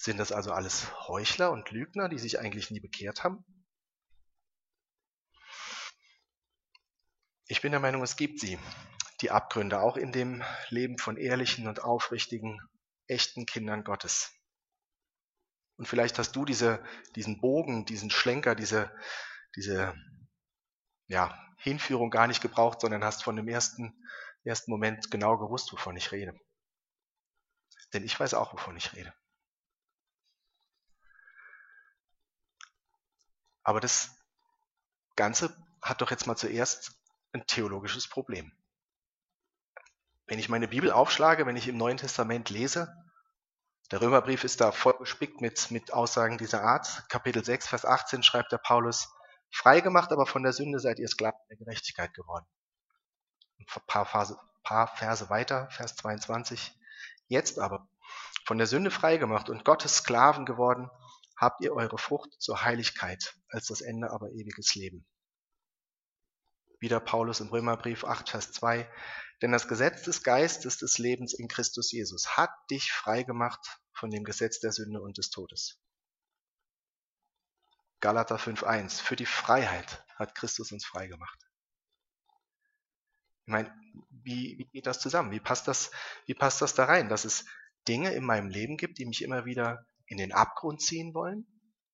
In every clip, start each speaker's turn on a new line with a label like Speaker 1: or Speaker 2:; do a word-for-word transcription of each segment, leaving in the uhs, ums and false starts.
Speaker 1: Sind das also alles Heuchler und Lügner, die sich eigentlich nie bekehrt haben? Ich bin der Meinung, es gibt sie, die Abgründe, auch in dem Leben von ehrlichen und aufrichtigen, echten Kindern Gottes. Und vielleicht hast du diese, diesen Bogen, diesen Schlenker, diese, diese ja, Hinführung gar nicht gebraucht, sondern hast von dem ersten, ersten Moment genau gewusst, wovon ich rede. Denn ich weiß auch, wovon ich rede. Aber das Ganze hat doch jetzt mal zuerst ein theologisches Problem. Wenn ich meine Bibel aufschlage, wenn ich im Neuen Testament lese, der Römerbrief ist da voll gespickt mit, mit Aussagen dieser Art. Kapitel sechs, Vers achtzehn schreibt der Paulus: Freigemacht aber von der Sünde seid ihr Sklaven der Gerechtigkeit geworden. Ein paar Verse, paar Verse weiter, Vers zweiundzwanzig. Jetzt aber, von der Sünde freigemacht und Gottes Sklaven geworden, habt ihr eure Frucht zur Heiligkeit, als das Ende aber ewiges Leben. Wieder Paulus im Römerbrief acht, Vers zwei. Denn das Gesetz des Geistes des Lebens in Christus Jesus hat dich freigemacht von dem Gesetz der Sünde und des Todes. Galater fünf, eins. Für die Freiheit hat Christus uns freigemacht. Ich meine, wie, wie geht das zusammen? Wie passt das, wie passt das da rein, dass es Dinge in meinem Leben gibt, die mich immer wieder in den Abgrund ziehen wollen?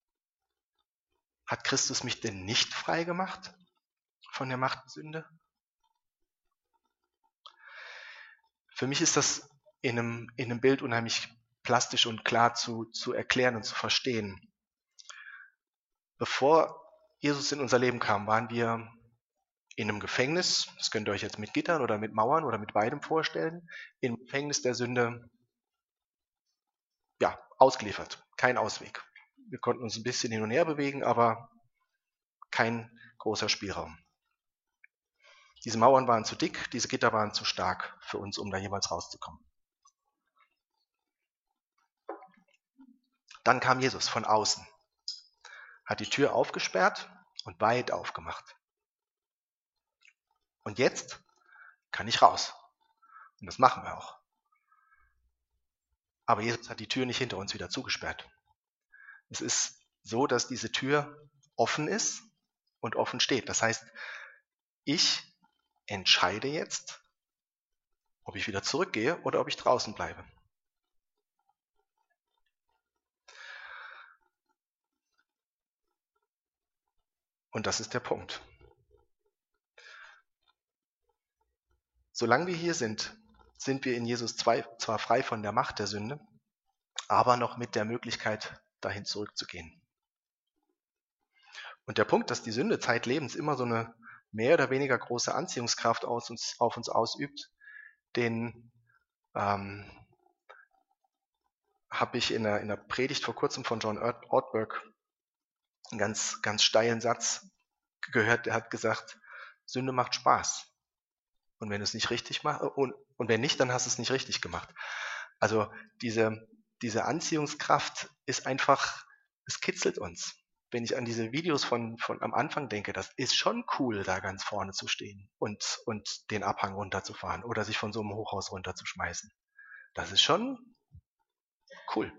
Speaker 1: Hat Christus mich denn nicht freigemacht von der Macht der Sünde? Für mich ist das in einem, in einem Bild unheimlich plastisch und klar zu, zu erklären und zu verstehen. Bevor Jesus in unser Leben kam, waren wir in einem Gefängnis, das könnt ihr euch jetzt mit Gittern oder mit Mauern oder mit beidem vorstellen, im Gefängnis der Sünde, ja, ausgeliefert, kein Ausweg. Wir konnten uns ein bisschen hin und her bewegen, aber kein großer Spielraum. Diese Mauern waren zu dick, diese Gitter waren zu stark für uns, um da jemals rauszukommen. Dann kam Jesus von außen, hat die Tür aufgesperrt und weit aufgemacht. Und jetzt kann ich raus. Und das machen wir auch. Aber Jesus hat die Tür nicht hinter uns wieder zugesperrt. Es ist so, dass diese Tür offen ist und offen steht. Das heißt, ich entscheide jetzt, ob ich wieder zurückgehe oder ob ich draußen bleibe. Und das ist der Punkt. Solange wir hier sind, sind wir in Jesus zwar frei von der Macht der Sünde, aber noch mit der Möglichkeit, dahin zurückzugehen. Und der Punkt, dass die Sünde zeitlebens immer so eine mehr oder weniger große Anziehungskraft aus uns, auf uns ausübt, den ähm, habe ich in der, in der Predigt vor kurzem von John Ortberg einen ganz, ganz steilen Satz gehört. Der hat gesagt, Sünde macht Spaß. Und wenn du es nicht richtig machst, und, und wenn nicht, dann hast du es nicht richtig gemacht. Also diese, diese Anziehungskraft ist einfach, es kitzelt uns. Wenn ich an diese Videos von, von am Anfang denke, das ist schon cool, da ganz vorne zu stehen und, und den Abhang runterzufahren oder sich von so einem Hochhaus runterzuschmeißen. Das ist schon cool.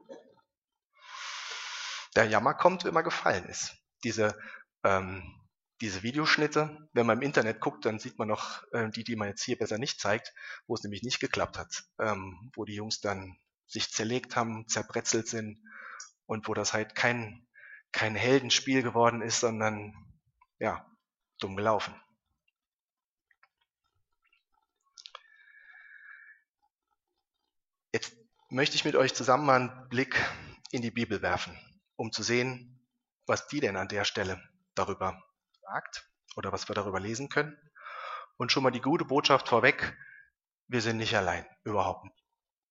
Speaker 1: Der Jammer kommt, wenn man gefallen ist. Diese, ähm, diese Videoschnitte, wenn man im Internet guckt, dann sieht man noch äh, die, die man jetzt hier besser nicht zeigt, wo es nämlich nicht geklappt hat, ähm, wo die Jungs dann sich zerlegt haben, zerbrezelt sind und wo das halt kein, kein Heldenspiel geworden ist, sondern ja, dumm gelaufen. Jetzt möchte ich mit euch zusammen mal einen Blick in die Bibel werfen, um zu sehen, was die denn an der Stelle darüber sagt oder was wir darüber lesen können. Und schon mal die gute Botschaft vorweg, wir sind nicht allein, überhaupt nicht.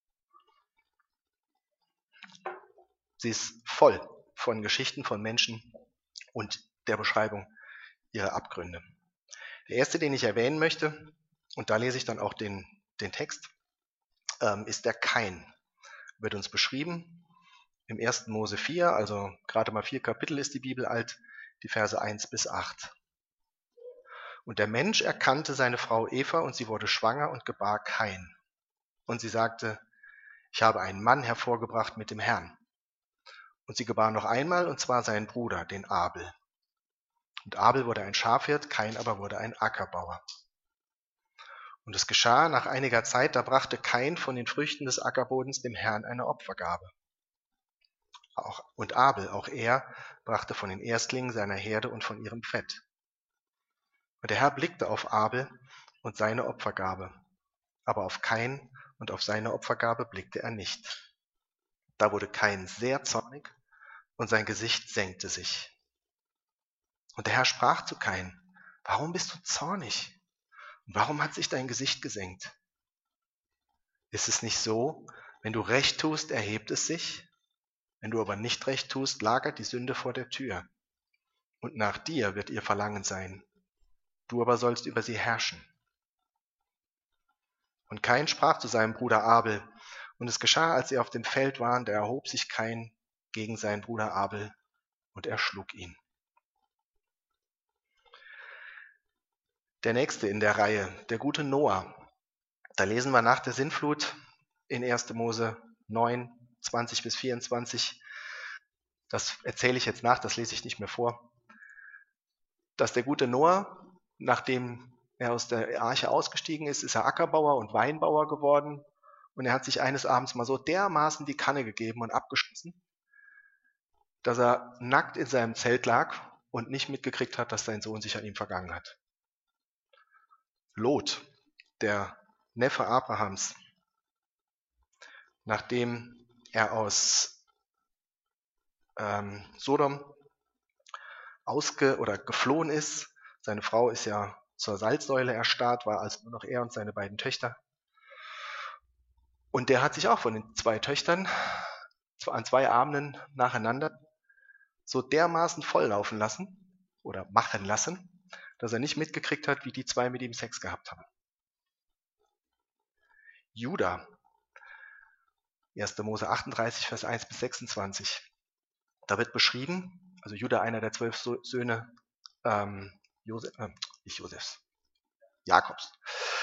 Speaker 1: Sie ist voll von Geschichten von Menschen und der Beschreibung ihrer Abgründe. Der erste, den ich erwähnen möchte, und da lese ich dann auch den, den Text, ähm, ist der Kain. Wird uns beschrieben im ersten Mose vier, also gerade mal vier Kapitel ist die Bibel alt, die Verse eins bis acht. Und der Mensch erkannte seine Frau Eva und sie wurde schwanger und gebar Kain. Und sie sagte, ich habe einen Mann hervorgebracht mit dem Herrn. Und sie gebar noch einmal, und zwar seinen Bruder, den Abel. Und Abel wurde ein Schafhirt, Kain aber wurde ein Ackerbauer. Und es geschah nach einiger Zeit, da brachte Kain von den Früchten des Ackerbodens dem Herrn eine Opfergabe. Auch, und Abel, auch er, brachte von den Erstlingen seiner Herde und von ihrem Fett. Und der Herr blickte auf Abel und seine Opfergabe, aber auf Kain und auf seine Opfergabe blickte er nicht. Da wurde Kain sehr zornig und sein Gesicht senkte sich. Und der Herr sprach zu Kain: Warum bist du zornig? Und warum hat sich dein Gesicht gesenkt? Ist es nicht so, wenn du Recht tust, erhebt es sich? Wenn du aber nicht Recht tust, lagert die Sünde vor der Tür. Und nach dir wird ihr Verlangen sein. Du aber sollst über sie herrschen. Und Kain sprach zu seinem Bruder Abel. Und es geschah, als sie auf dem Feld waren, da erhob sich Kain gegen seinen Bruder Abel und erschlug ihn. Der nächste in der Reihe, der gute Noah. Da lesen wir nach der Sintflut in erster Mose neun, zwanzig bis vierundzwanzig. Das erzähle ich jetzt nach, das lese ich nicht mehr vor. Dass der gute Noah, nachdem er aus der Arche ausgestiegen ist, ist er Ackerbauer und Weinbauer geworden. Und er hat sich eines Abends mal so dermaßen die Kanne gegeben und abgeschossen, dass er nackt in seinem Zelt lag und nicht mitgekriegt hat, dass sein Sohn sich an ihm vergangen hat. Lot, der Neffe Abrahams, nachdem er aus ähm, Sodom ausge- oder geflohen ist, seine Frau ist ja zur Salzsäule erstarrt, war also nur noch er und seine beiden Töchter. Und der hat sich auch von den zwei Töchtern an zwei Abenden nacheinander so dermaßen volllaufen lassen oder machen lassen, dass er nicht mitgekriegt hat, wie die zwei mit ihm Sex gehabt haben. Juda, erster Mose achtunddreißig, Vers eins bis sechsundzwanzig. Da wird beschrieben, also Juda, einer der zwölf Söhne ähm, Josef, äh, nicht Josefs, Jakobs,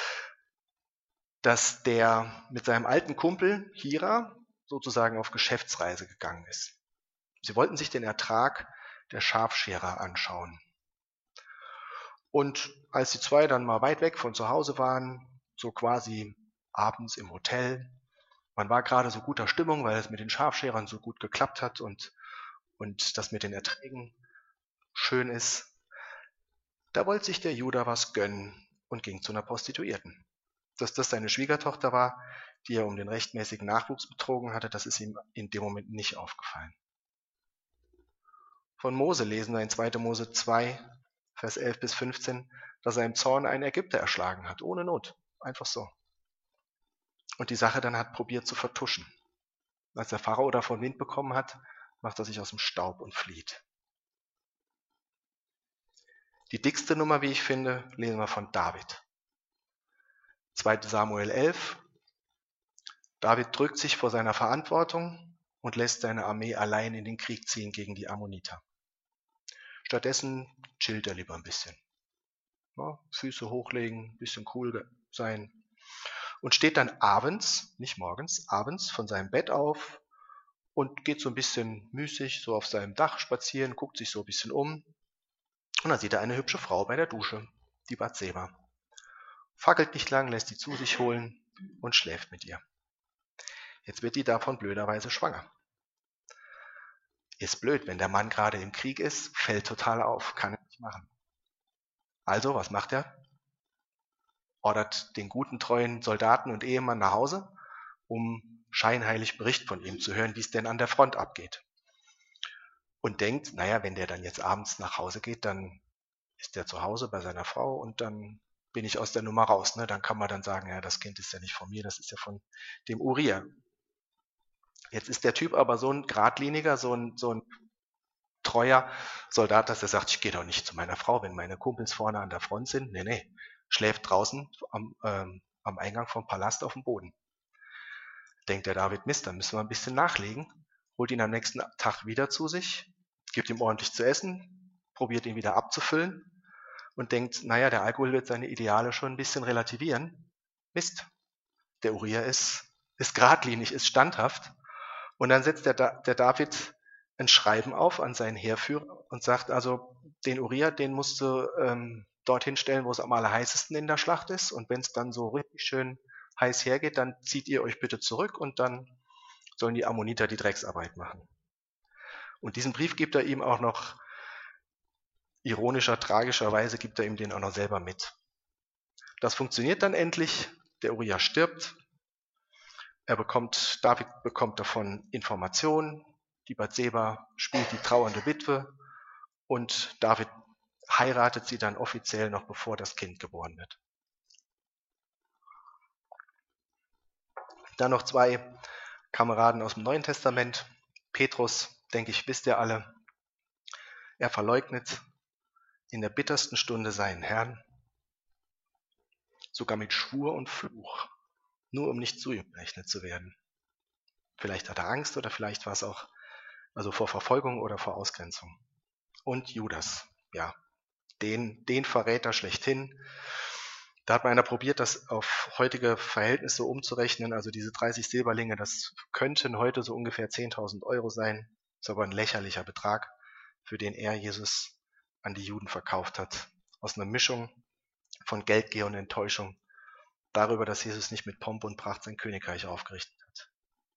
Speaker 1: dass der mit seinem alten Kumpel Hira sozusagen auf Geschäftsreise gegangen ist. Sie wollten sich den Ertrag der Schafscherer anschauen. Und als die zwei dann mal weit weg von zu Hause waren, so quasi abends im Hotel, man war gerade so guter Stimmung, weil es mit den Schafscherern so gut geklappt hat und, und das mit den Erträgen schön ist, da wollte sich der Juda was gönnen und ging zu einer Prostituierten. Dass das seine Schwiegertochter war, die er um den rechtmäßigen Nachwuchs betrogen hatte, das ist ihm in dem Moment nicht aufgefallen. Von Mose lesen wir in zweiter Mose zwei, Vers elf bis fünfzehn, dass er im Zorn einen Ägypter erschlagen hat, ohne Not, einfach so. Und die Sache dann hat probiert zu vertuschen. Als der Pharao davon Wind bekommen hat, macht er sich aus dem Staub und flieht. Die dickste Nummer, wie ich finde, lesen wir von David. zweiter Samuel elf. David drückt sich vor seiner Verantwortung und lässt seine Armee allein in den Krieg ziehen gegen die Ammoniter. Stattdessen chillt er lieber ein bisschen. Ja, Füße hochlegen, ein bisschen cool sein. Und steht dann abends, nicht morgens, abends von seinem Bett auf und geht so ein bisschen müßig so auf seinem Dach spazieren, guckt sich so ein bisschen um. Und dann sieht er eine hübsche Frau bei der Dusche, die Bathseba. Fackelt nicht lang, lässt die zu sich holen und schläft mit ihr. Jetzt wird die davon blöderweise schwanger. Ist blöd, wenn der Mann gerade im Krieg ist, fällt total auf, kann er nicht machen. Also, was macht er? Ordert den guten, treuen Soldaten und Ehemann nach Hause, um scheinheilig Bericht von ihm zu hören, wie es denn an der Front abgeht. Und denkt, naja, wenn der dann jetzt abends nach Hause geht, dann ist der zu Hause bei seiner Frau und dann bin ich aus der Nummer raus. Ne? Dann kann man dann sagen, ja, das Kind ist ja nicht von mir, das ist ja von dem Uriah. Jetzt ist der Typ aber so ein Geradliniger, so ein, so ein treuer Soldat, dass er sagt, ich gehe doch nicht zu meiner Frau, wenn meine Kumpels vorne an der Front sind. Nee, nee, schläft draußen am, ähm, am Eingang vom Palast auf dem Boden. Denkt der David, Mist, dann müssen wir ein bisschen nachlegen, holt ihn am nächsten Tag wieder zu sich, gibt ihm ordentlich zu essen, probiert ihn wieder abzufüllen und denkt, naja, der Alkohol wird seine Ideale schon ein bisschen relativieren. Mist, der Uriah ist, ist geradlinig, ist standhaft. Und dann setzt der, der David ein Schreiben auf an seinen Heerführer und sagt also, den Uriah, den musst du ähm, dorthin stellen, wo es am allerheißesten in der Schlacht ist. Und wenn es dann so richtig schön heiß hergeht, dann zieht ihr euch bitte zurück und dann sollen die Ammoniter die Drecksarbeit machen. Und diesen Brief gibt er ihm auch noch, ironischer, tragischerweise gibt er ihm den auch noch selber mit. Das funktioniert dann endlich, der Uriah stirbt, er bekommt, David bekommt davon Informationen, die Bathseba spielt die trauernde Witwe und David heiratet sie dann offiziell noch, bevor das Kind geboren wird. Dann noch zwei Kameraden aus dem Neuen Testament. Petrus, denke ich, wisst ihr alle, er verleugnet in der bittersten Stunde seinen Herrn, sogar mit Schwur und Fluch, nur um nicht zu ihm berechnet zu werden. Vielleicht hat er Angst oder vielleicht war es auch also vor Verfolgung oder vor Ausgrenzung. Und Judas, ja, den, den Verräter schlechthin. Da hat mal einer probiert, das auf heutige Verhältnisse umzurechnen. Also diese dreißig Silberlinge, das könnten heute so ungefähr zehntausend Euro sein. Ist aber ein lächerlicher Betrag, für den er Jesus an die Juden verkauft hat. Aus einer Mischung von Geldgier und Enttäuschung darüber, dass Jesus nicht mit Pomp und Pracht sein Königreich aufgerichtet hat.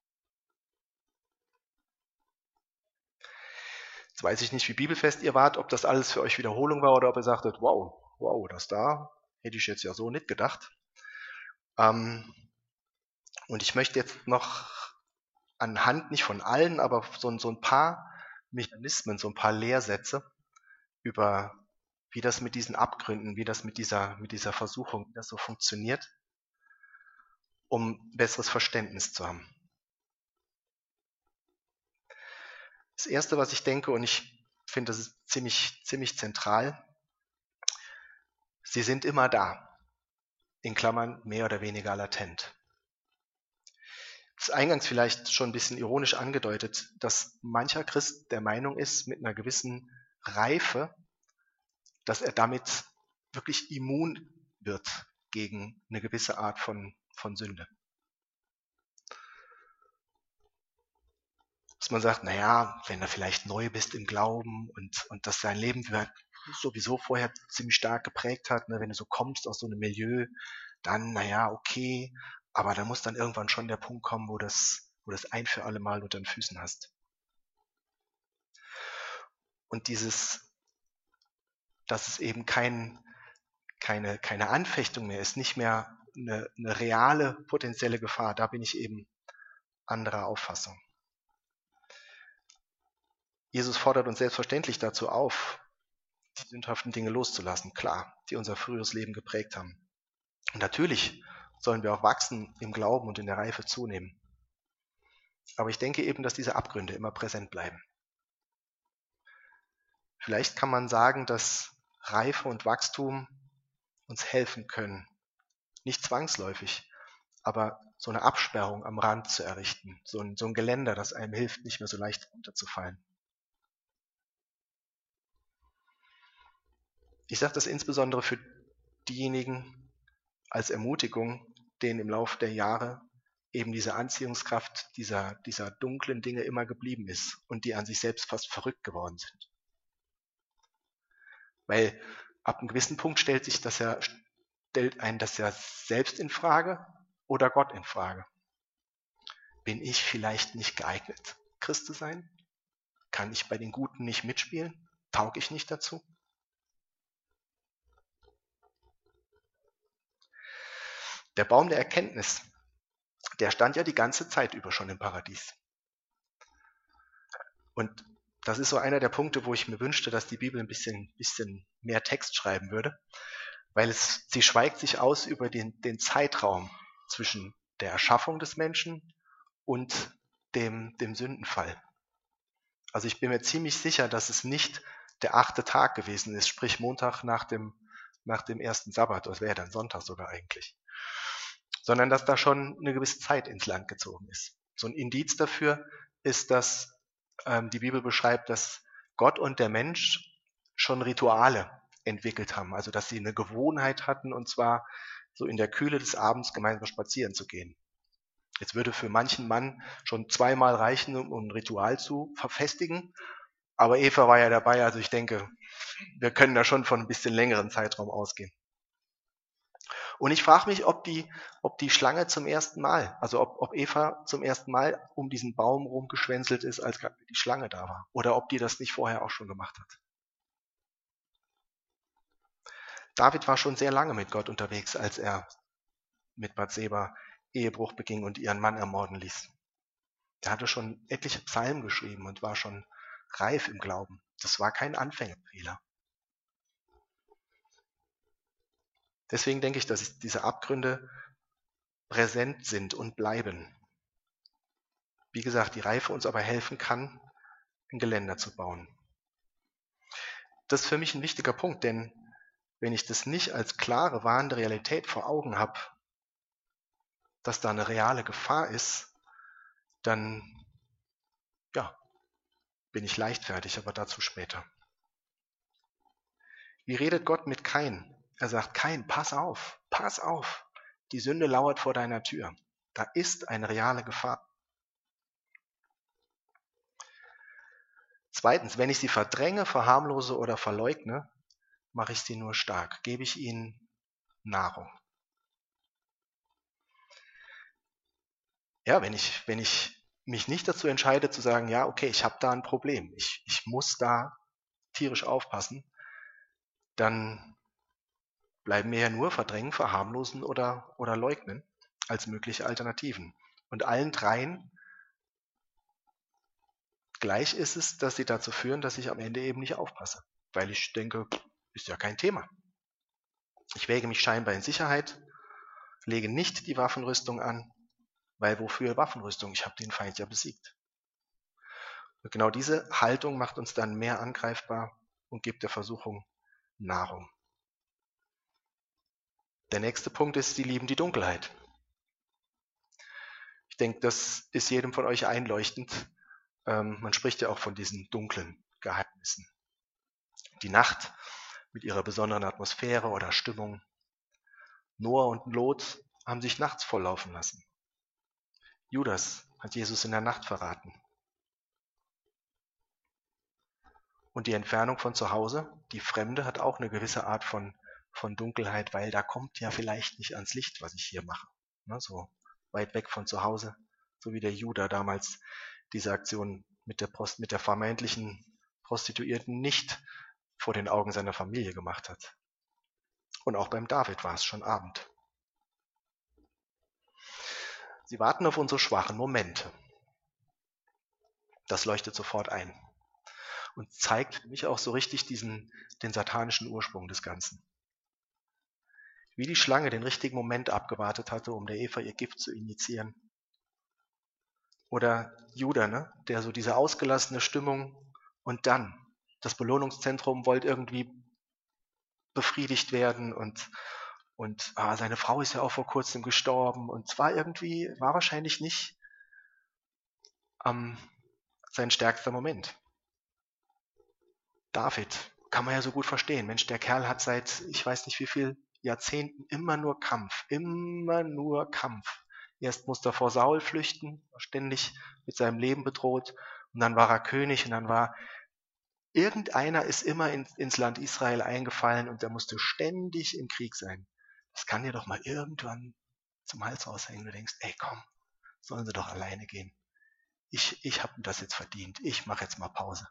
Speaker 1: Jetzt weiß ich nicht, wie bibelfest ihr wart, ob das alles für euch Wiederholung war oder ob ihr sagtet, wow, wow, das da hätte ich jetzt ja so nicht gedacht. Ähm, und ich möchte jetzt noch anhand, nicht von allen, aber so, so ein paar Mechanismen, so ein paar Lehrsätze über, wie das mit diesen Abgründen, wie das mit dieser, mit dieser Versuchung, wie das so funktioniert, um besseres Verständnis zu haben. Das Erste, was ich denke, und ich finde, das ist ziemlich, ziemlich zentral, sie sind immer da, in Klammern mehr oder weniger latent. Das ist eingangs vielleicht schon ein bisschen ironisch angedeutet, dass mancher Christ der Meinung ist, mit einer gewissen Reife, dass er damit wirklich immun wird gegen eine gewisse Art von, von Sünde. Dass man sagt, naja, wenn du vielleicht neu bist im Glauben und, und dass dein Leben sowieso vorher ziemlich stark geprägt hat, ne, wenn du so kommst aus so einem Milieu, dann, naja, okay, aber da muss dann irgendwann schon der Punkt kommen, wo das, wo das ein für alle Mal unter den Füßen hast. Und dieses, dass es eben kein, keine, keine Anfechtung mehr ist, nicht mehr eine, eine reale potenzielle Gefahr, da bin ich eben anderer Auffassung. Jesus fordert uns selbstverständlich dazu auf, die sündhaften Dinge loszulassen, klar, die unser früheres Leben geprägt haben. Und natürlich sollen wir auch wachsen im Glauben und in der Reife zunehmen. Aber ich denke eben, dass diese Abgründe immer präsent bleiben. Vielleicht kann man sagen, dass Reife und Wachstum uns helfen können, nicht zwangsläufig, aber so eine Absperrung am Rand zu errichten, so ein, so ein Geländer, das einem hilft, nicht mehr so leicht runterzufallen. Ich sage das insbesondere für diejenigen als Ermutigung, denen im Laufe der Jahre eben diese Anziehungskraft dieser, dieser dunklen Dinge immer geblieben ist und die an sich selbst fast verrückt geworden sind. Weil ab einem gewissen Punkt stellt sich das ja, stellt einen das ja selbst in Frage oder Gott in Frage. Bin ich vielleicht nicht geeignet, Christ zu sein? Kann ich bei den Guten nicht mitspielen? Taug ich nicht dazu? Der Baum der Erkenntnis, der stand ja die ganze Zeit über schon im Paradies. Und das ist so einer der Punkte, wo ich mir wünschte, dass die Bibel ein bisschen, bisschen mehr Text schreiben würde, weil es, sie schweigt sich aus über den, den Zeitraum zwischen der Erschaffung des Menschen und dem, dem Sündenfall. Also ich bin mir ziemlich sicher, dass es nicht der achte Tag gewesen ist, sprich Montag nach dem, nach dem ersten Sabbat, das wäre ja dann Sonntag sogar eigentlich, sondern dass da schon eine gewisse Zeit ins Land gezogen ist. So ein Indiz dafür ist, dass ähm, die Bibel beschreibt, dass Gott und der Mensch schon Rituale entwickelt haben, also dass sie eine Gewohnheit hatten, und zwar so in der Kühle des Abends gemeinsam spazieren zu gehen. Jetzt würde für manchen Mann schon zweimal reichen, um ein Ritual zu verfestigen. Aber Eva war ja dabei, also ich denke, wir können da schon von ein bisschen längeren Zeitraum ausgehen. Und ich frage mich, ob die, ob die Schlange zum ersten Mal, also ob, ob Eva zum ersten Mal um diesen Baum rumgeschwänzelt ist, als die Schlange da war. Oder ob die das nicht vorher auch schon gemacht hat. David war schon sehr lange mit Gott unterwegs, als er mit Bathseba Ehebruch beging und ihren Mann ermorden ließ. Er hatte schon etliche Psalmen geschrieben und war schon reif im Glauben. Das war kein Anfängerfehler. Deswegen denke ich, dass diese Abgründe präsent sind und bleiben. Wie gesagt, die Reife uns aber helfen kann, ein Geländer zu bauen. Das ist für mich ein wichtiger Punkt, denn wenn ich das nicht als klare, warnende Realität vor Augen habe, dass da eine reale Gefahr ist, dann ja, bin ich leichtfertig, aber dazu später. Wie redet Gott mit Kain? Er sagt, Kain, pass auf, pass auf, die Sünde lauert vor deiner Tür. Da ist eine reale Gefahr. Zweitens, wenn ich sie verdränge, verharmlose oder verleugne, mache ich sie nur stark, gebe ich ihnen Nahrung. Ja, wenn ich, wenn ich mich nicht dazu entscheide zu sagen, ja, okay, ich habe da ein Problem, ich, ich muss da tierisch aufpassen, dann bleiben mir ja nur verdrängen, verharmlosen oder, oder leugnen als mögliche Alternativen. Und allen dreien gleich ist es, dass sie dazu führen, dass ich am Ende eben nicht aufpasse, weil ich denke, ist ja kein Thema. Ich wäge mich scheinbar in Sicherheit, lege nicht die Waffenrüstung an, weil wofür Waffenrüstung? Ich habe den Feind ja besiegt. Und genau diese Haltung macht uns dann mehr angreifbar und gibt der Versuchung Nahrung. Der nächste Punkt ist, sie lieben die Dunkelheit. Ich denke, das ist jedem von euch einleuchtend. Ähm, man spricht ja auch von diesen dunklen Geheimnissen. Die Nacht mit ihrer besonderen Atmosphäre oder Stimmung. Noah und Lot haben sich nachts volllaufen lassen. Judas hat Jesus in der Nacht verraten. Und die Entfernung von zu Hause, die Fremde, hat auch eine gewisse Art von, von Dunkelheit, weil da kommt ja vielleicht nicht ans Licht, was ich hier mache. Ne, so weit weg von zu Hause, so wie der Judah damals diese Aktion mit der, Prost, mit der vermeintlichen Prostituierten nicht vor den Augen seiner Familie gemacht hat. Und auch beim David war es schon Abend. Sie warten auf unsere schwachen Momente. Das leuchtet sofort ein und zeigt für mich auch so richtig diesen, den satanischen Ursprung des Ganzen. Wie die Schlange den richtigen Moment abgewartet hatte, um der Eva ihr Gift zu injizieren. Oder Judah, ne, der so diese ausgelassene Stimmung und dann das Belohnungszentrum wollte irgendwie befriedigt werden und, und ah, seine Frau ist ja auch vor kurzem gestorben und zwar irgendwie, war wahrscheinlich nicht ähm, sein stärkster Moment. David kann man ja so gut verstehen. Mensch, der Kerl hat seit, ich weiß nicht wie viel Jahrzehnten immer nur Kampf, immer nur Kampf. Erst musste er vor Saul flüchten, war ständig mit seinem Leben bedroht und dann war er König und dann war irgendeiner ist immer in, ins Land Israel eingefallen und der musste ständig im Krieg sein. Das kann dir doch mal irgendwann zum Hals raushängen. Du denkst, ey komm, sollen sie doch alleine gehen. Ich, ich habe das jetzt verdient. Ich mache jetzt mal Pause.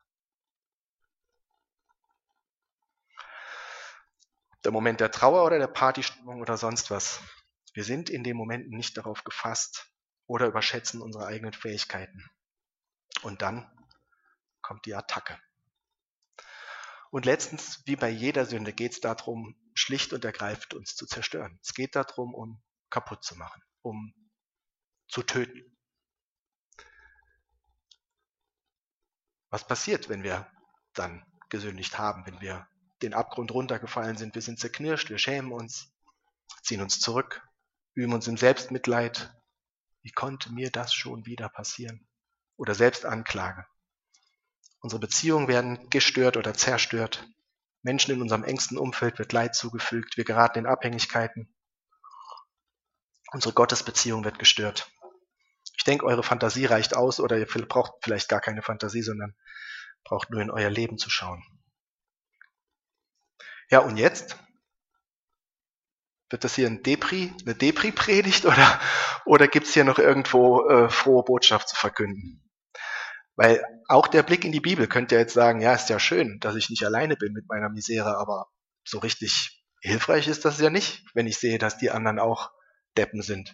Speaker 1: Der Moment der Trauer oder der Partystimmung oder sonst was. Wir sind in den Momenten nicht darauf gefasst oder überschätzen unsere eigenen Fähigkeiten. Und dann kommt die Attacke. Und letztens, wie bei jeder Sünde, geht es darum, schlicht und ergreifend uns zu zerstören. Es geht darum, um kaputt zu machen, um zu töten. Was passiert, wenn wir dann gesündigt haben, wenn wir den Abgrund runtergefallen sind? Wir sind zerknirscht, wir schämen uns, ziehen uns zurück, üben uns im Selbstmitleid. Wie konnte mir das schon wieder passieren? Oder Selbstanklage. Unsere Beziehungen werden gestört oder zerstört. Menschen in unserem engsten Umfeld wird Leid zugefügt. Wir geraten in Abhängigkeiten. Unsere Gottesbeziehung wird gestört. Ich denke, eure Fantasie reicht aus oder ihr braucht vielleicht gar keine Fantasie, sondern braucht nur in euer Leben zu schauen. Ja, und jetzt? Wird das hier ein Depri, eine Depri-Predigt oder, oder gibt es hier noch irgendwo äh, frohe Botschaft zu verkünden? Weil auch der Blick in die Bibel könnte ja jetzt sagen, ja, ist ja schön, dass ich nicht alleine bin mit meiner Misere, aber so richtig hilfreich ist das ja nicht, wenn ich sehe, dass die anderen auch Deppen sind.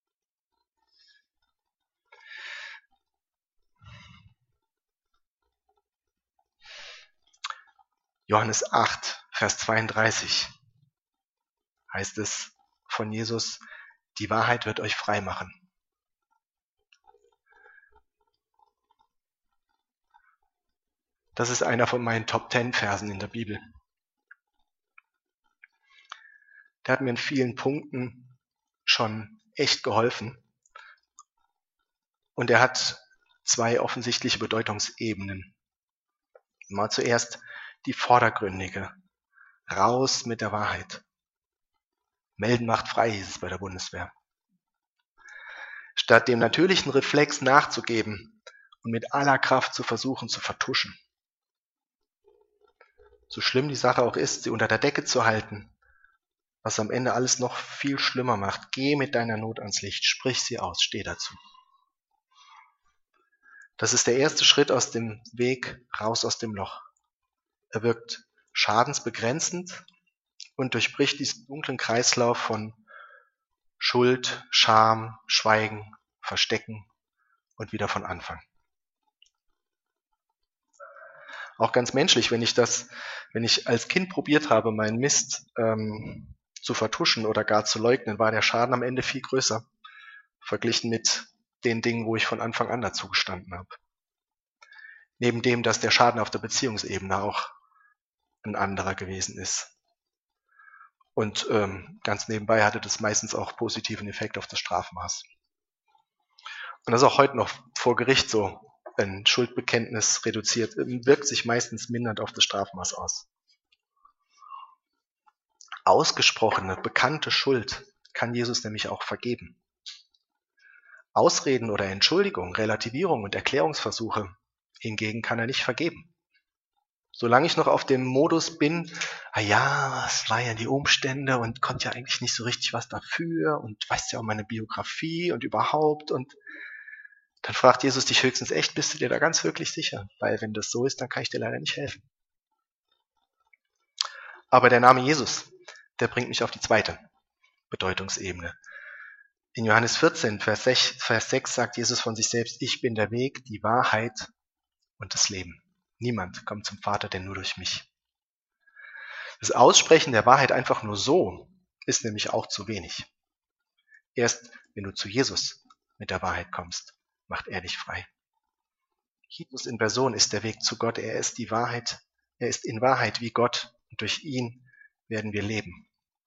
Speaker 1: Johannes acht, Vers zweiunddreißig heißt es von Jesus, die Wahrheit wird euch frei machen. Das ist einer von meinen Top zehn Versen in der Bibel. Der hat mir in vielen Punkten schon echt geholfen. Und er hat zwei offensichtliche Bedeutungsebenen. Mal zuerst die vordergründige. Raus mit der Wahrheit. Melden macht frei, hieß es bei der Bundeswehr. Statt dem natürlichen Reflex nachzugeben und mit aller Kraft zu versuchen zu vertuschen. So schlimm die Sache auch ist, sie unter der Decke zu halten, was am Ende alles noch viel schlimmer macht. Geh mit deiner Not ans Licht, sprich sie aus, steh dazu. Das ist der erste Schritt aus dem Weg raus aus dem Loch. Er wirkt schadensbegrenzend und durchbricht diesen dunklen Kreislauf von Schuld, Scham, Schweigen, Verstecken und wieder von Anfang. Auch ganz menschlich, wenn ich das, wenn ich als Kind probiert habe, meinen Mist ähm, zu vertuschen oder gar zu leugnen, war der Schaden am Ende viel größer, verglichen mit den Dingen, wo ich von Anfang an dazu gestanden habe. Neben dem, dass der Schaden auf der Beziehungsebene auch ein anderer gewesen ist. Und ähm, ganz nebenbei hatte das meistens auch positiven Effekt auf das Strafmaß. Und das ist auch heute noch vor Gericht so. Ein Schuldbekenntnis reduziert, wirkt sich meistens mindernd auf das Strafmaß aus. Ausgesprochene, bekannte Schuld kann Jesus nämlich auch vergeben. Ausreden oder Entschuldigung, Relativierung und Erklärungsversuche hingegen kann er nicht vergeben. Solange ich noch auf dem Modus bin, ah ja, es waren ja die Umstände und konnte ja eigentlich nicht so richtig was dafür und weißt ja auch meine Biografie und überhaupt und dann fragt Jesus dich höchstens echt, bist du dir da ganz wirklich sicher? Weil wenn das so ist, dann kann ich dir leider nicht helfen. Aber der Name Jesus, der bringt mich auf die zweite Bedeutungsebene. In Johannes vierzehn, Vers sechs sagt Jesus von sich selbst, ich bin der Weg, die Wahrheit und das Leben. Niemand kommt zum Vater, denn nur durch mich. Das Aussprechen der Wahrheit einfach nur so ist nämlich auch zu wenig. Erst wenn du zu Jesus mit der Wahrheit kommst, macht er dich frei. Jesus in Person ist der Weg zu Gott. Er ist die Wahrheit. Er ist in Wahrheit wie Gott und durch ihn werden wir leben.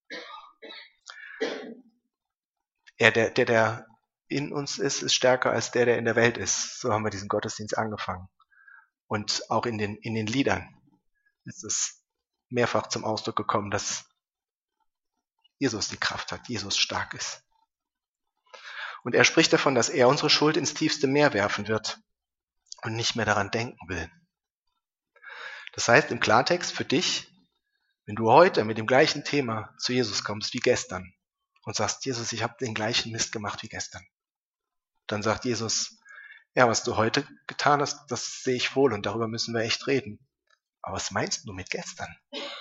Speaker 1: Er, der, der, der in uns ist, ist stärker als der, der in der Welt ist. So haben wir diesen Gottesdienst angefangen. Und auch in den, in den Liedern ist es mehrfach zum Ausdruck gekommen, dass Jesus die Kraft hat, Jesus stark ist. Und er spricht davon, dass er unsere Schuld ins tiefste Meer werfen wird und nicht mehr daran denken will. Das heißt im Klartext für dich, wenn du heute mit dem gleichen Thema zu Jesus kommst wie gestern und sagst, Jesus, ich habe den gleichen Mist gemacht wie gestern, dann sagt Jesus, ja, was du heute getan hast, das sehe ich wohl und darüber müssen wir echt reden. Aber was meinst du mit gestern?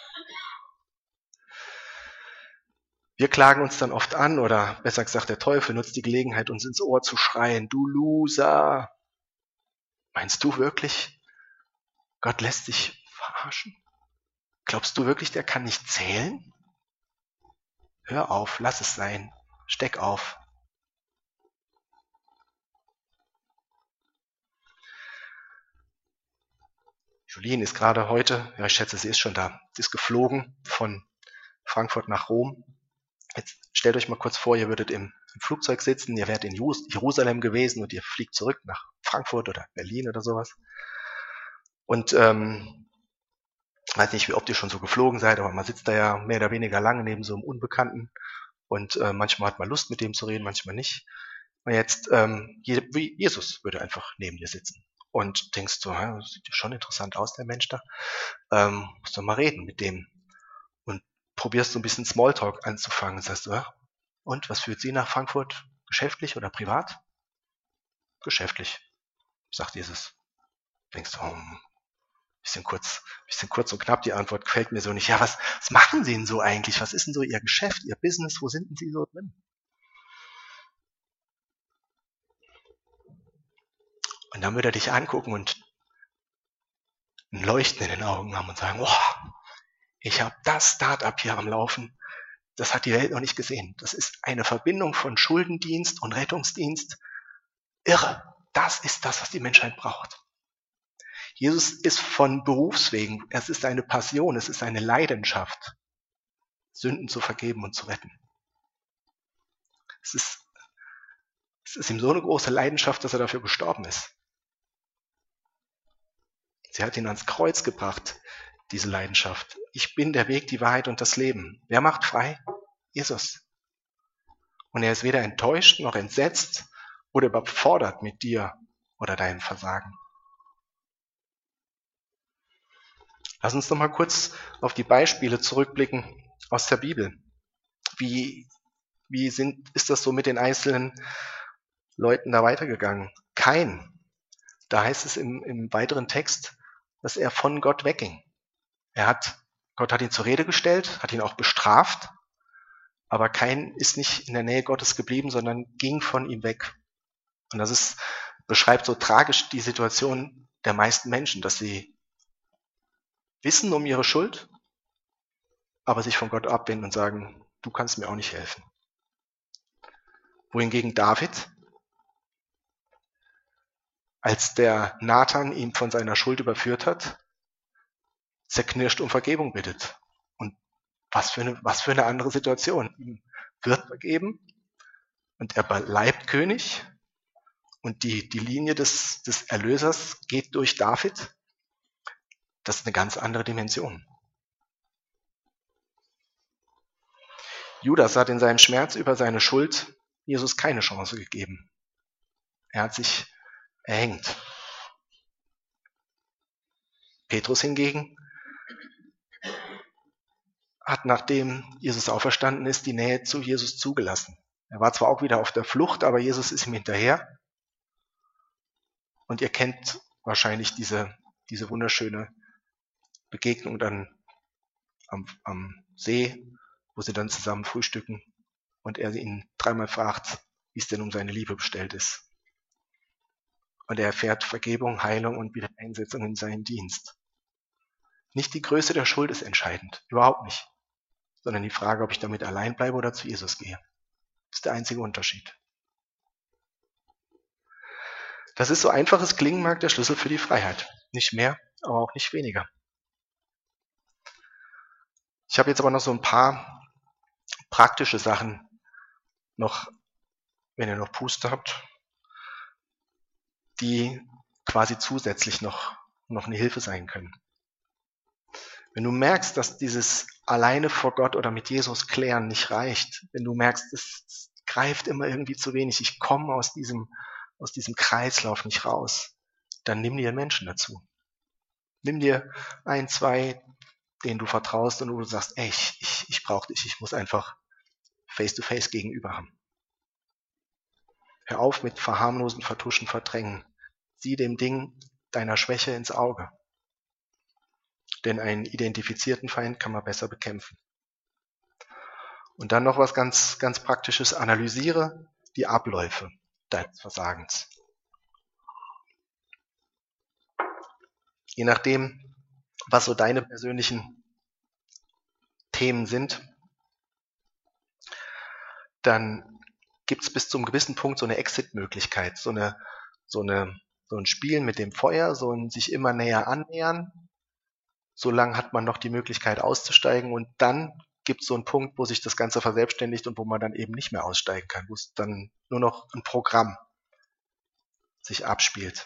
Speaker 1: Wir klagen uns dann oft an, oder besser gesagt, der Teufel nutzt die Gelegenheit, uns ins Ohr zu schreien, du Loser. Meinst du wirklich, Gott lässt sich verarschen? Glaubst du wirklich, der kann nicht zählen? Hör auf, lass es sein, steck auf. Julien ist gerade heute, ja ich schätze, sie ist schon da, sie ist geflogen von Frankfurt nach Rom. Jetzt stellt euch mal kurz vor, ihr würdet im, im Flugzeug sitzen, ihr wärt in Jerusalem gewesen und ihr fliegt zurück nach Frankfurt oder Berlin oder sowas. Und ähm, weiß nicht, wie oft ihr schon so geflogen seid, aber man sitzt da ja mehr oder weniger lange neben so einem Unbekannten und äh, manchmal hat man Lust, mit dem zu reden, manchmal nicht. Und jetzt, ähm, wie Jesus würde einfach neben dir sitzen. Und denkst du, ja, das sieht ja schon interessant aus, der Mensch da. Ähm, musst doch mal reden mit dem. Und probierst so ein bisschen Smalltalk anzufangen. Und sagst du, ja, und was führt Sie nach Frankfurt? Geschäftlich oder privat? Geschäftlich, sagt Jesus. Denkst du, hm, bisschen kurz, bisschen kurz und knapp, die Antwort gefällt mir so nicht. Ja, was, was machen Sie denn so eigentlich? Was ist denn so Ihr Geschäft, Ihr Business? Wo sind denn Sie so drin? Und dann würde er dich angucken und ein Leuchten in den Augen haben und sagen, oh, ich habe das Startup hier am Laufen. Das hat die Welt noch nicht gesehen. Das ist eine Verbindung von Schuldendienst und Rettungsdienst. Irre. Das ist das, was die Menschheit braucht. Jesus ist von Berufswegen, es ist eine Passion, es ist eine Leidenschaft, Sünden zu vergeben und zu retten. Es ist, es ist ihm so eine große Leidenschaft, dass er dafür gestorben ist. Sie hat ihn ans Kreuz gebracht, diese Leidenschaft. Ich bin der Weg, die Wahrheit und das Leben. Wer macht frei? Jesus. Und er ist weder enttäuscht noch entsetzt oder überfordert mit dir oder deinem Versagen. Lass uns noch mal kurz auf die Beispiele zurückblicken aus der Bibel. Wie, wie sind, ist das so mit den einzelnen Leuten da weitergegangen? Kain, da heißt es im, im weiteren Text, dass er von Gott wegging. Er hat, Gott hat ihn zur Rede gestellt, hat ihn auch bestraft, aber Kain ist nicht in der Nähe Gottes geblieben, sondern ging von ihm weg. Und das ist, beschreibt so tragisch die Situation der meisten Menschen, dass sie wissen um ihre Schuld, aber sich von Gott abwenden und sagen, du kannst mir auch nicht helfen. Wohingegen David, als der Nathan ihn von seiner Schuld überführt hat, zerknirscht um Vergebung bittet. Und was für eine, was für eine andere Situation. Ihm wird vergeben und er bleibt König und die, die Linie des, des Erlösers geht durch David. Das ist eine ganz andere Dimension. Judas hat in seinem Schmerz über seine Schuld Jesus keine Chance gegeben. Er hat sich erhängt. Petrus hingegen hat, nachdem Jesus auferstanden ist, die Nähe zu Jesus zugelassen. Er war zwar auch wieder auf der Flucht, aber Jesus ist ihm hinterher. Und ihr kennt wahrscheinlich diese, diese wunderschöne Begegnung dann am, am See, wo sie dann zusammen frühstücken und er ihn dreimal fragt, wie es denn um seine Liebe bestellt ist. Und er erfährt Vergebung, Heilung und Wiedereinsetzung in seinen Dienst. Nicht die Größe der Schuld ist entscheidend, überhaupt nicht, sondern die Frage, ob ich damit allein bleibe oder zu Jesus gehe. Das ist der einzige Unterschied. Das ist so einfach es klingen mag, der Schlüssel für die Freiheit. Nicht mehr, aber auch nicht weniger. Ich habe jetzt aber noch so ein paar praktische Sachen noch, wenn ihr noch Puste habt, die quasi zusätzlich noch, noch eine Hilfe sein können. Wenn du merkst, dass dieses alleine vor Gott oder mit Jesus klären nicht reicht, wenn du merkst, es greift immer irgendwie zu wenig, ich komme aus diesem, aus diesem Kreislauf nicht raus, dann nimm dir Menschen dazu. Nimm dir ein, zwei, denen du vertraust und wo du sagst, ey, ich, ich, ich brauche dich, ich muss einfach face-to-face gegenüber haben. Hör auf mit verharmlosen, vertuschen, verdrängen. Sieh dem Ding deiner Schwäche ins Auge. Denn einen identifizierten Feind kann man besser bekämpfen. Und dann noch was ganz, ganz Praktisches. Analysiere die Abläufe deines Versagens. Je nachdem, was so deine persönlichen Themen sind, dann gibt es bis zum gewissen Punkt so eine Exit-Möglichkeit, so eine, so eine, so ein Spielen mit dem Feuer, so ein sich immer näher annähern. So lange hat man noch die Möglichkeit auszusteigen und dann gibt es so einen Punkt, wo sich das Ganze verselbstständigt und wo man dann eben nicht mehr aussteigen kann, wo es dann nur noch ein Programm sich abspielt.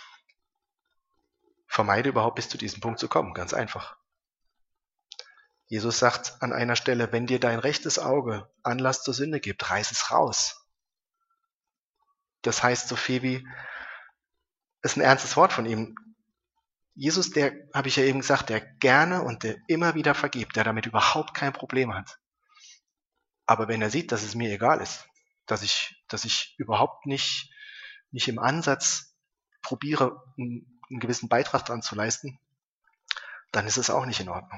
Speaker 1: Vermeide überhaupt bis zu diesem Punkt zu kommen, ganz einfach. Jesus sagt an einer Stelle, wenn dir dein rechtes Auge Anlass zur Sünde gibt, reiß es raus. Das heißt so viel wie, ist ein ernstes Wort von ihm. Jesus, der, habe ich ja eben gesagt, der gerne und der immer wieder vergibt, der damit überhaupt kein Problem hat. Aber wenn er sieht, dass es mir egal ist, dass ich, dass ich überhaupt nicht, nicht im Ansatz probiere, einen, einen gewissen Beitrag daran zu leisten, dann ist es auch nicht in Ordnung.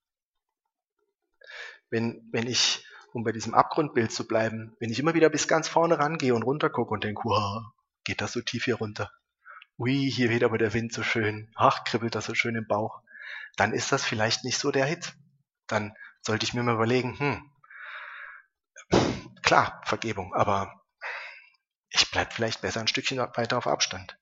Speaker 1: Wenn, wenn ich, um bei diesem Abgrundbild zu bleiben, wenn ich immer wieder bis ganz vorne rangehe und runter gucke und denke, wow, geht das so tief hier runter? Ui, hier weht aber der Wind so schön. Ach, kribbelt das so schön im Bauch. Dann ist das vielleicht nicht so der Hit. Dann sollte ich mir mal überlegen, hm, klar, Vergebung, aber ich bleibe vielleicht besser ein Stückchen weiter auf Abstand.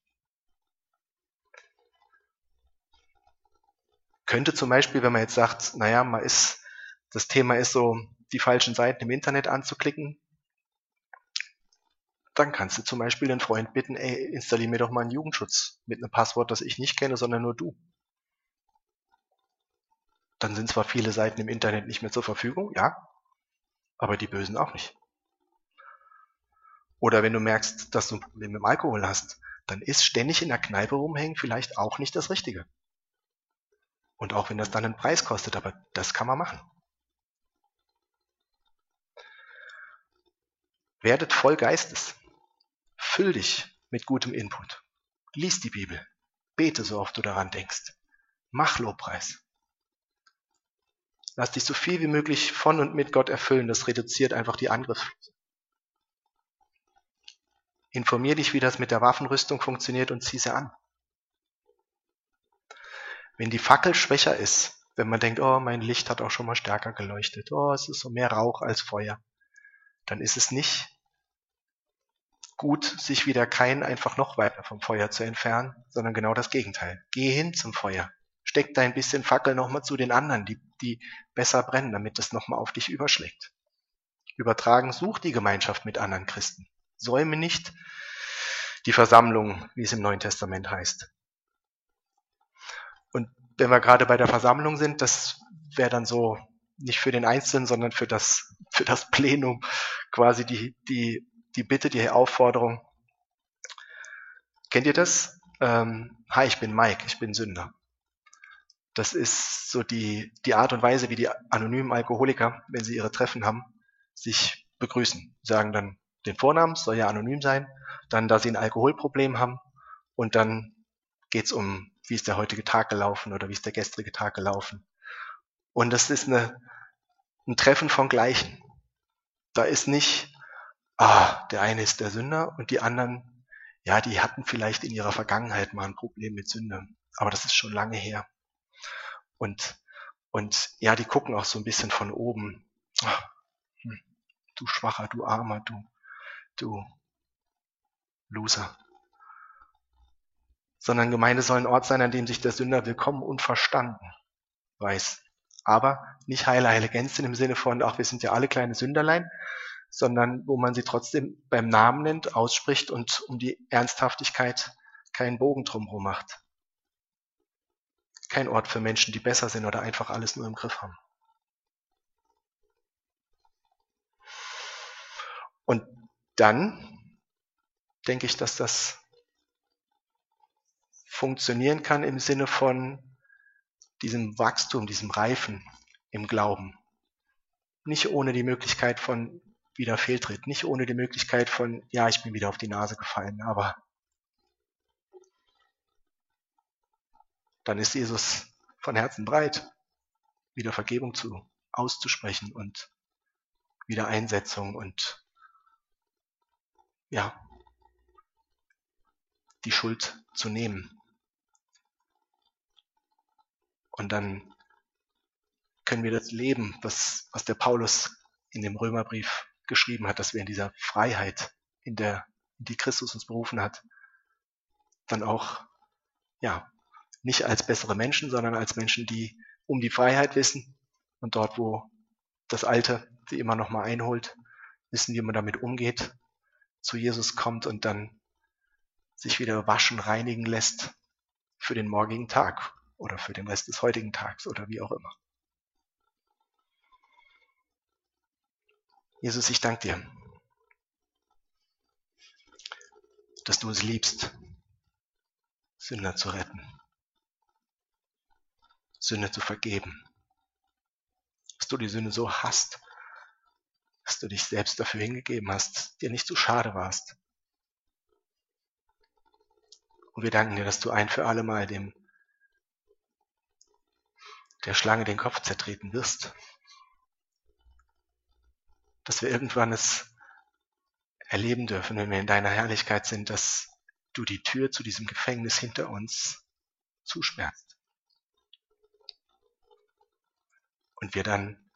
Speaker 1: Könnte zum Beispiel, wenn man jetzt sagt, naja, man ist, das Thema ist so, die falschen Seiten im Internet anzuklicken, dann kannst du zum Beispiel den Freund bitten, ey, installier mir doch mal einen Jugendschutz mit einem Passwort, das ich nicht kenne, sondern nur du. Dann sind zwar viele Seiten im Internet nicht mehr zur Verfügung, ja, aber die Bösen auch nicht. Oder wenn du merkst, dass du ein Problem mit dem Alkohol hast, dann ist ständig in der Kneipe rumhängen vielleicht auch nicht das Richtige. Und auch wenn das dann einen Preis kostet, aber das kann man machen. Werdet voll Geistes. Füll dich mit gutem Input. Lies die Bibel. Bete, so oft du daran denkst. Mach Lobpreis. Lass dich so viel wie möglich von und mit Gott erfüllen. Das reduziert einfach die Angriffsfläche. Informier dich, wie das mit der Waffenrüstung funktioniert und zieh sie an. Wenn die Fackel schwächer ist, wenn man denkt, oh, mein Licht hat auch schon mal stärker geleuchtet, oh, es ist so mehr Rauch als Feuer, dann ist es nicht gut, sich wie der Kain einfach noch weiter vom Feuer zu entfernen, sondern genau das Gegenteil. Geh hin zum Feuer. Steck da ein bisschen Fackel nochmal zu den anderen, die, die besser brennen, damit es nochmal auf dich überschlägt. Übertragen, such die Gemeinschaft mit anderen Christen. Säume nicht die Versammlung, wie es im Neuen Testament heißt. Und wenn wir gerade bei der Versammlung sind, das wäre dann so nicht für den Einzelnen, sondern für das, für das Plenum quasi die, die, die Bitte, die Aufforderung. Kennt ihr das? Ähm, hi, ich bin Mike, ich bin Sünder. Das ist so die, die Art und Weise, wie die anonymen Alkoholiker, wenn sie ihre Treffen haben, sich begrüßen. Sie sagen dann den Vornamen, soll ja anonym sein, dann, dass sie ein Alkoholproblem haben und dann geht's um, wie ist der heutige Tag gelaufen oder wie ist der gestrige Tag gelaufen. Und das ist eine, ein Treffen von Gleichen. Da ist nicht, ah, der eine ist der Sünder und die anderen, ja, die hatten vielleicht in ihrer Vergangenheit mal ein Problem mit Sünde, aber das ist schon lange her. Und, und ja, die gucken auch so ein bisschen von oben. Ach, hm, du Schwacher, du Armer, du, du Loser. Sondern Gemeinde soll ein Ort sein, an dem sich der Sünder willkommen und verstanden weiß. Aber nicht heile, heile Gänzchen im Sinne von, ach, wir sind ja alle kleine Sünderlein, sondern wo man sie trotzdem beim Namen nennt, ausspricht und um die Ernsthaftigkeit keinen Bogen drumherum macht. Kein Ort für Menschen, die besser sind oder einfach alles nur im Griff haben. Und dann denke ich, dass das funktionieren kann im Sinne von diesem Wachstum, diesem Reifen im Glauben. Nicht ohne die Möglichkeit von wieder Fehltritt, nicht ohne die Möglichkeit von, ja, ich bin wieder auf die Nase gefallen, aber dann ist Jesus von Herzen bereit, wieder Vergebung zu, auszusprechen und wieder Einsetzung und ja, die Schuld zu nehmen. Und dann können wir das leben, was, was der Paulus in dem Römerbrief geschrieben hat, dass wir in dieser Freiheit, in der, in die Christus uns berufen hat, dann auch, ja, nicht als bessere Menschen, sondern als Menschen, die um die Freiheit wissen und dort, wo das Alte sie immer noch mal einholt, wissen, wie man damit umgeht, zu Jesus kommt und dann sich wieder waschen, reinigen lässt für den morgigen Tag oder für den Rest des heutigen Tags oder wie auch immer. Jesus, ich danke dir, dass du uns liebst, Sünder zu retten, Sünde zu vergeben, dass du die Sünde so hasst, dass du dich selbst dafür hingegeben hast, dir nicht zu schade warst. Und wir danken dir, dass du ein für alle Mal dem der Schlange den Kopf zertreten wirst. Dass wir irgendwann es erleben dürfen, wenn wir in deiner Herrlichkeit sind, dass du die Tür zu diesem Gefängnis hinter uns zusperrst. Und wir dann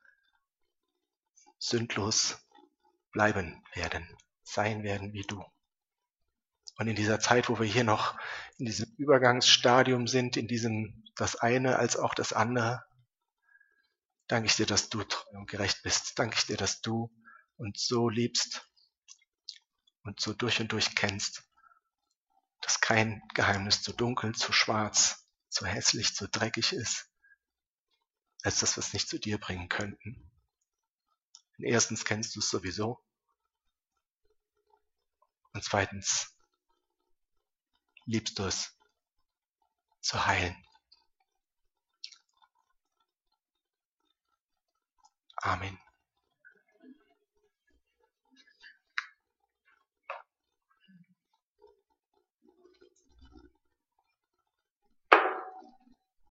Speaker 1: sündlos bleiben werden, sein werden wie du. Und in dieser Zeit, wo wir hier noch in diesem Übergangsstadium sind, in diesem das eine als auch das andere, danke ich dir, dass du treu und gerecht bist. Danke ich dir, dass du uns so liebst und so durch und durch kennst, dass kein Geheimnis zu dunkel, zu schwarz, zu hässlich, zu dreckig ist, als dass wir es nicht zu dir bringen könnten. Und erstens kennst du es sowieso und zweitens liebst du es zu heilen. Amen.